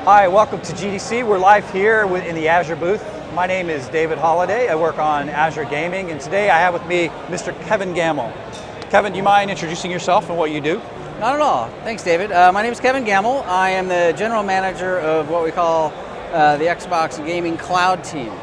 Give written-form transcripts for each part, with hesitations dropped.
Hi, welcome to GDC. We're live here in the Azure booth. My name is David Holliday. I work on Azure Gaming, and today I have with me Mr. Kevin Gamble. Kevin, do you mind introducing yourself and what you do? Not at all. Thanks, David. My name is Kevin Gamble. I am the general manager of what we call the Xbox Gaming Cloud team.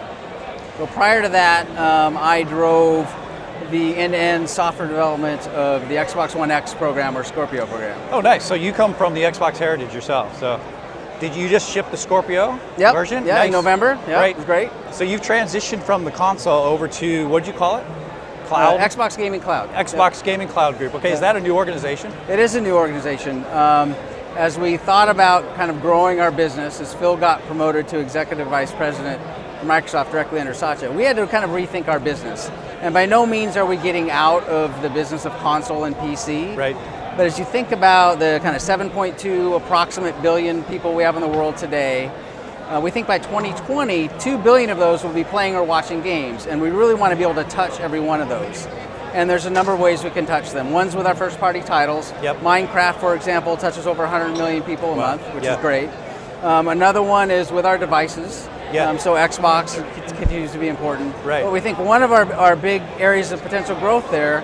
So prior to that, I drove the end-to-end software development of the Xbox One X program, or Scorpio program. Oh, nice. So you come from the Xbox heritage yourself. So did you just ship the Scorpio version? Yeah, nice. in November. Yeah, right. It was great. So you've transitioned from the console over to, what did you call it? Cloud? Xbox Gaming Cloud. Xbox Gaming Cloud Group. Okay, is that a new organization? It is a new organization. As we thought about kind of growing our business, as Phil got promoted to Executive Vice President for Microsoft directly under Satya, we had to kind of rethink our business. And by no means are we getting out of the business of console and PC. Right. But as you think about the kind of 7.2 approximate billion people we have in the world today, we think by 2020, 2 billion of those will be playing or watching games, and we really want to be able to touch every one of those. And there's a number of ways we can touch them. One's with our first-party titles. Yep. Minecraft, for example, touches over 100 million people a month, which Yeah. is great. Another one is with our devices. Yeah. So Xbox continues to be important. Right. But we think one of our big areas of potential growth there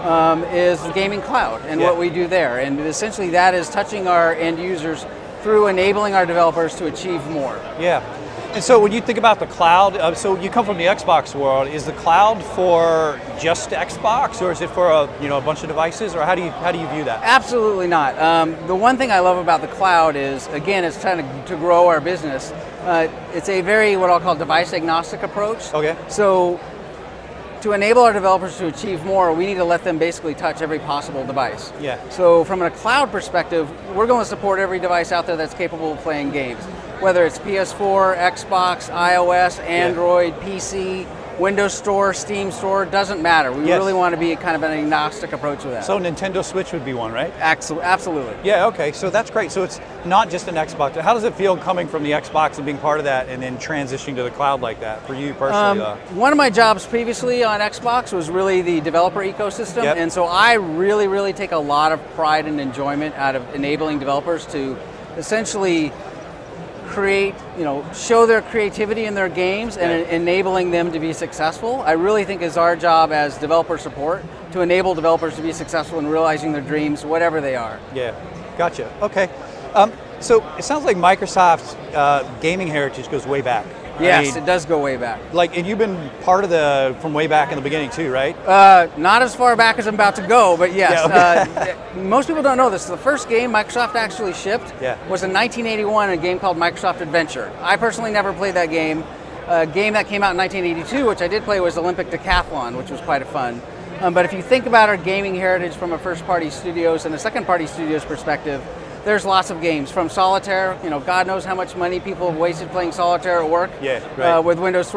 is the gaming cloud and what we do there. And essentially that is touching our end users through enabling our developers to achieve more. Yeah. And so when you think about the cloud, so you come from the Xbox world, is the cloud for just Xbox, or is it for a bunch of devices, or how do you view that? Absolutely not. The one thing I love about the cloud is, again, it's trying to grow our business. It's a very, what I'll call, device agnostic approach. Okay. So to enable our developers to achieve more, we need to let them basically touch every possible device. Yeah. So from a cloud perspective, we're going to support every device out there that's capable of playing games. Whether it's PS4, Xbox, iOS, Android, PC, Windows Store, Steam Store, doesn't matter. We really want to be kind of an agnostic approach with that. So Nintendo Switch would be one, right? Absolutely. Yeah, okay, so that's great. So it's not just an Xbox. How does it feel coming from the Xbox and being part of that and then transitioning to the cloud like that for you personally? One of my jobs previously on Xbox was really the developer ecosystem, and so I really take a lot of pride and enjoyment out of enabling developers to essentially create, show their creativity in their games and enabling them to be successful. I really think is our job as developer support to enable developers to be successful in realizing their dreams, whatever they are. Yeah, gotcha. Okay. So it sounds like Microsoft's gaming heritage goes way back. Yes, it does go way back. And you've been part of from way back in the beginning too, right? Not as far back as I'm about to go, but yes. Yeah, okay. Most people don't know this. The first game Microsoft actually shipped was in 1981, a game called Microsoft Adventure. I personally never played that game. A game that came out in 1982, which I did play, was Olympic Decathlon, which was quite fun. But if you think about our gaming heritage from a first-party studios and a second-party studios perspective, there's lots of games, from Solitaire, God knows how much money people have wasted playing Solitaire at work with Windows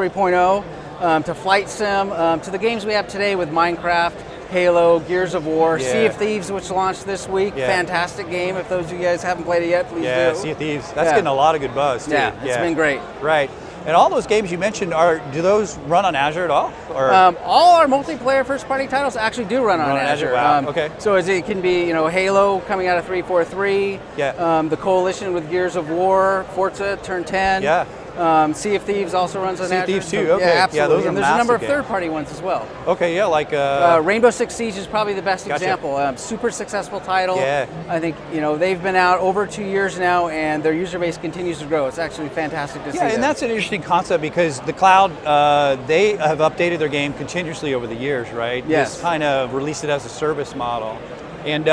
3.0, to Flight Sim, to the games we have today with Minecraft, Halo, Gears of War, Sea of Thieves, which launched this week. Fantastic game. If those of you guys haven't played it yet, please do. Yeah, Sea of Thieves. That's getting a lot of good buzz, too. Yeah, it's been great. Right. And all those games you mentioned, do those run on Azure at all? Or? All our multiplayer first-party titles actually do run on Azure. Wow. Okay. So as it can be, Halo coming out of 343. The Coalition with Gears of War, Forza Turn 10. Yeah. Sea of Thieves also runs on Azure. Sea of Thieves too. Okay. Yeah, absolutely. Those are and there's a number of games. third-party ones as well. Okay. Yeah. Like Rainbow Six Siege is probably the best example. Super successful title. Yeah. I think they've been out over 2 years now, and their user base continues to grow. It's actually fantastic to see. Yeah, and that's an interesting concept because the cloud they have updated their game continuously over the years, right? Yes. Just kind of released it as a service model, and.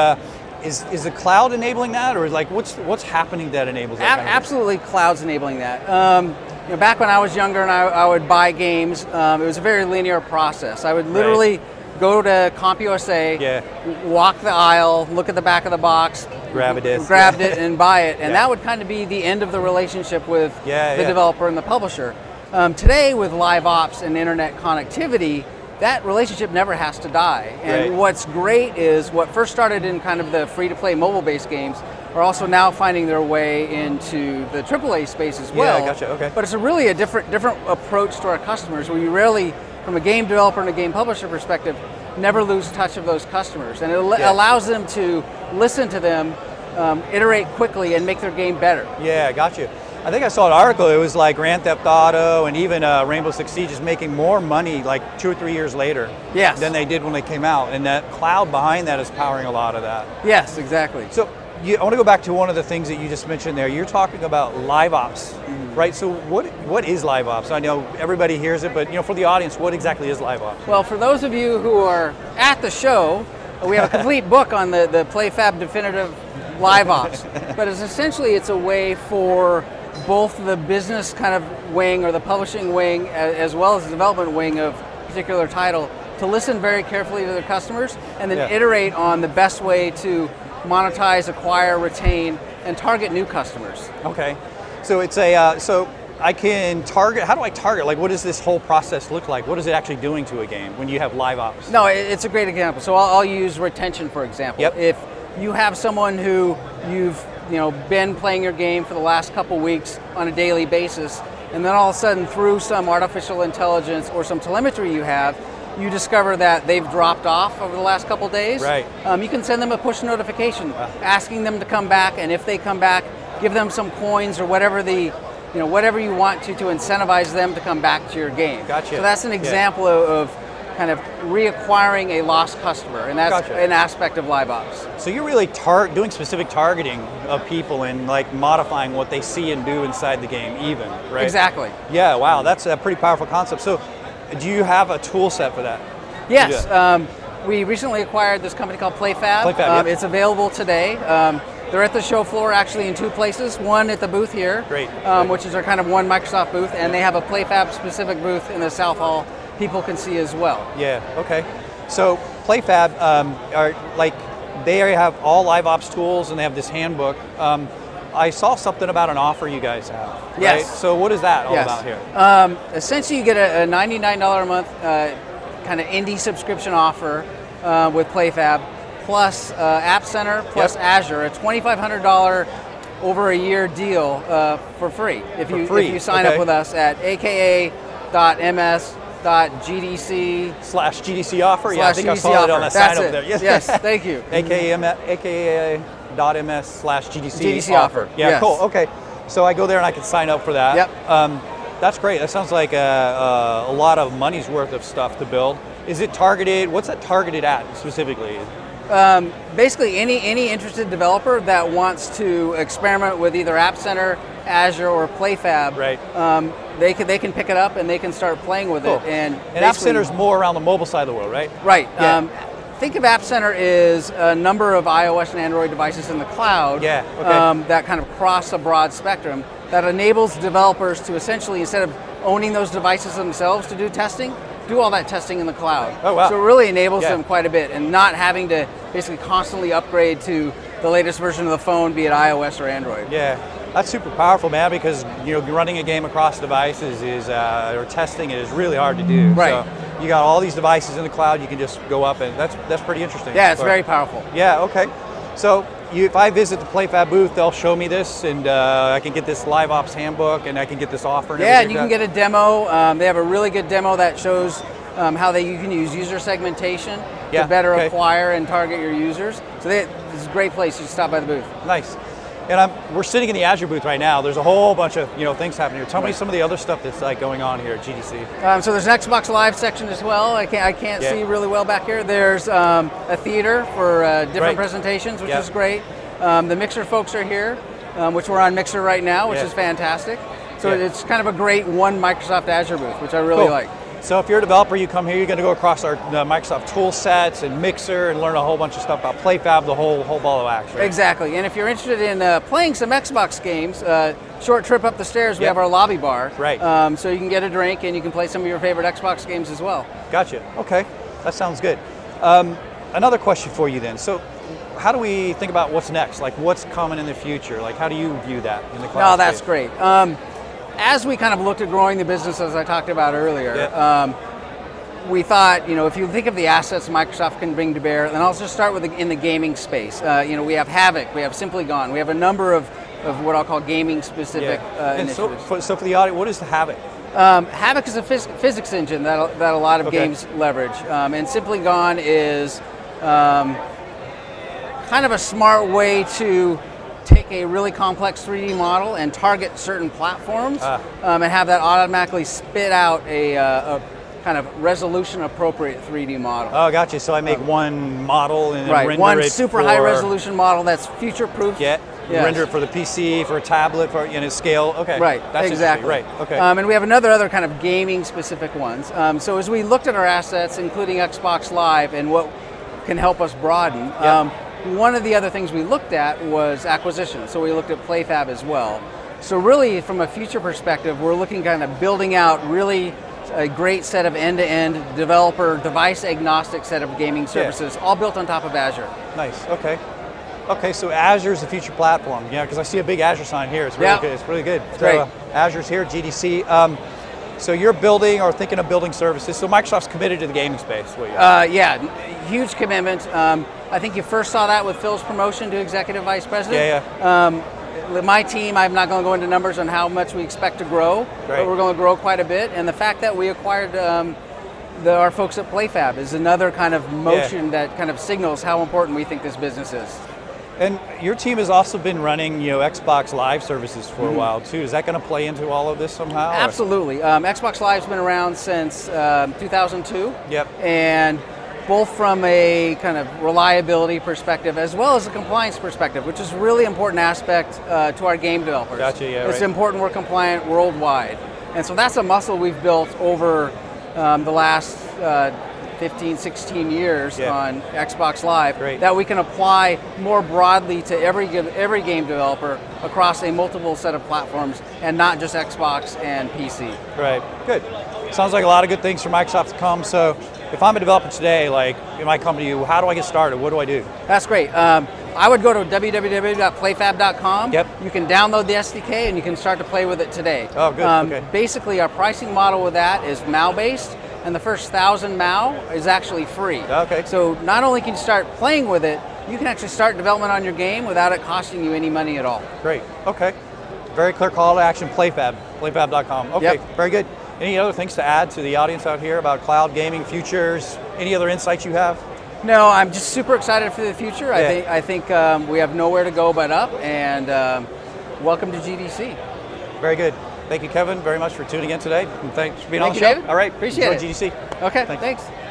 Is the cloud enabling that, or what's happening that enables that? Absolutely, cloud's enabling that. Back when I was younger and I would buy games, it was a very linear process. I would literally go to CompUSA, walk the aisle, look at the back of the box, grabbed it, and buy it, and that would kind of be the end of the relationship with the developer and the publisher. Today, with live ops and internet connectivity, that relationship never has to die. And what's great is what first started in kind of the free-to-play mobile-based games are also now finding their way into the AAA space as well. Yeah, gotcha, okay. But it's really a different approach to our customers, where you rarely, from a game developer and a game publisher perspective, never lose touch of those customers. And it allows them to listen to them iterate quickly and make their game better. Yeah, got you. I think I saw an article, it was like Grand Theft Auto and even Rainbow Six Siege is making more money like 2 or 3 years later than they did when they came out. And that cloud behind that is powering a lot of that. Yes, exactly. So I want to go back to one of the things that you just mentioned there. You're talking about live ops, right? So what is live ops? I know everybody hears it, but for the audience, what exactly is live ops? Well, for those of you who are at the show, we have a complete book on the PlayFab Definitive Live Ops. But it's a way for both the business kind of wing or the publishing wing as well as the development wing of a particular title to listen very carefully to their customers and then iterate on the best way to monetize, acquire, retain, and target new customers. Okay, so it's so I can target. How do I target? Like, what does this whole process look like? What is it actually doing to a game when you have live ops? No, it's a great example. So I'll use retention for example. Yep. If you have someone who you've been playing your game for the last couple weeks on a daily basis, and then all of a sudden through some artificial intelligence or some telemetry you discover that they've dropped off over the last couple days. Right. You can send them a push notification asking them to come back, and if they come back, give them some coins or whatever whatever you want to incentivize them to come back to your game. Gotcha. So that's an example of kind of reacquiring a lost customer, and that's an aspect of live ops. So you're really doing specific targeting of people and like modifying what they see and do inside the game even, right? Exactly. Yeah, wow, that's a pretty powerful concept. So do you have a tool set for that? Yes, we recently acquired this company called PlayFab. It's available today. They're at the show floor actually in 2 places, one at the booth here, which is our kind of one Microsoft booth, and they have a PlayFab specific booth in the South Hall people can see as well. Yeah, okay. So PlayFab, they have all live ops tools and they have this handbook. I saw something about an offer you guys have, right? Yes. So what is that all about here? Essentially you get a $99 a month kind of indie subscription offer with PlayFab, plus App Center, plus Azure, a $2,500 over a year deal for free. If you sign up with us at aka.ms.gdc/GDC offer. Yeah, I think I saw it on the sign over there. Yes, thank you. aka.ms/GDC offer. Yeah, cool. Okay, so I go there and I can sign up for that. Yep. That's great. That sounds like a lot of money's worth of stuff to build. Is it targeted? What's that targeted at specifically? Basically, any interested developer that wants to experiment with either App Center, Azure, or PlayFab, they can pick it up and they can start playing with it. And App Center is more around the mobile side of the world, right? Right. Yeah. Think of App Center as a number of iOS and Android devices in the cloud that kind of cross a broad spectrum that enables developers to essentially, instead of owning those devices themselves to do testing, do all that testing in the cloud. Oh, wow. So it really enables them quite a bit, and not having to basically constantly upgrade to the latest version of the phone, be it iOS or Android. Yeah, that's super powerful, man, because running a game across devices or testing it is really hard to do. Right. So you got all these devices in the cloud, you can just go up, and that's pretty interesting. Yeah, it's very powerful. Yeah, okay. So if I visit the PlayFab booth, they'll show me this, and I can get this live ops handbook, and I can get this offer. And you can get a demo. They have a really good demo that shows how you can use user segmentation to better acquire and target your users. So this is a great place. You can stop by the booth. Nice. And we're sitting in the Azure booth right now. There's a whole bunch of things happening here. Tell me some of the other stuff that's going on here at GDC. So there's an Xbox Live section as well. I can't see really well back here. There's a theater for different presentations, which is great. The Mixer folks are here, which we're on Mixer right now, which is fantastic. So it's kind of a great one Microsoft Azure booth, which I really like. So if you're a developer, you come here, you're going to go across our Microsoft tool sets and Mixer and learn a whole bunch of stuff about PlayFab, the whole ball of wax, right? Exactly. And if you're interested in playing some Xbox games, short trip up the stairs, we have our lobby bar. Right. So you can get a drink and you can play some of your favorite Xbox games as well. Gotcha. Okay. That sounds good. Another question for you then. So how do we think about what's next? Like what's coming in the future? Like how do you view that in the cloud that's space? Great. As we kind of looked at growing the business, as I talked about earlier, we thought, if you think of the assets Microsoft can bring to bear, then I'll just start with in the gaming space. We have Havok, we have Simply Gone, we have a number of what I'll call gaming-specific initiatives. So for the audience, what is the Havok? Havok is a physics engine that a lot of games leverage, and Simply Gone is kind of a smart way to take a really complex 3D model and target certain platforms and have that automatically spit out a kind of resolution appropriate 3D model. Oh, gotcha. So I make one model and then render one it super high resolution model that's future proof. Yeah. Yes. Render it for the PC, for a tablet, for scale. Okay. Right. That's exactly. Right. Okay. And we have other kind of gaming specific ones. So as we looked at our assets, including Xbox Live and what can help us broaden, one of the other things we looked at was acquisition. So we looked at PlayFab as well. So really, from a future perspective, we're looking kind of building out really a great set of end-to-end developer, device agnostic set of gaming services, all built on top of Azure. Nice. Okay. Okay, so Azure's the future platform. Yeah, because I see a big Azure sign here. It's really good. It's really good. It's great. Azure's here, GDC. So you're building or thinking of building services. So Microsoft's committed to the gaming space. Yeah, huge commitment. I think you first saw that with Phil's promotion to Executive Vice President. My team, I'm not going to go into numbers on how much we expect to grow, but we're going to grow quite a bit. And the fact that we acquired our folks at PlayFab is another kind of motion that kind of signals how important we think this business is. And your team has also been running, Xbox Live services for a while too. Is that going to play into all of this somehow? Absolutely. Xbox Live's been around since 2002. Yep. And both from a kind of reliability perspective as well as a compliance perspective, which is a really important aspect to our game developers. Gotcha, It's important we're compliant worldwide. And so that's a muscle we've built over the last 15, 16 years on Xbox Live that we can apply more broadly to every game developer across a multiple set of platforms and not just Xbox and PC. Right, good. Sounds like a lot of good things for Microsoft to come. So if I'm a developer today, like in my company, how do I get started? What do I do? That's great. I would go to www.playfab.com. Yep. You can download the SDK and you can start to play with it today. Oh, good. Okay. Basically, our pricing model with that is MAU-based, and the first 1,000 MAU is actually free. Okay. So not only can you start playing with it, you can actually start development on your game without it costing you any money at all. Great. Okay. Very clear call to action. PlayFab. Playfab.com. Okay. Yep. Very good. Any other things to add to the audience out here about cloud gaming futures? Any other insights you have? No, I'm just super excited for the future. I think we have nowhere to go but up, and welcome to GDC. Very good. Thank you, Kevin, very much for tuning in today. And thanks for being on the show. David. All right. Appreciate it. Enjoy GDC. Okay, thanks.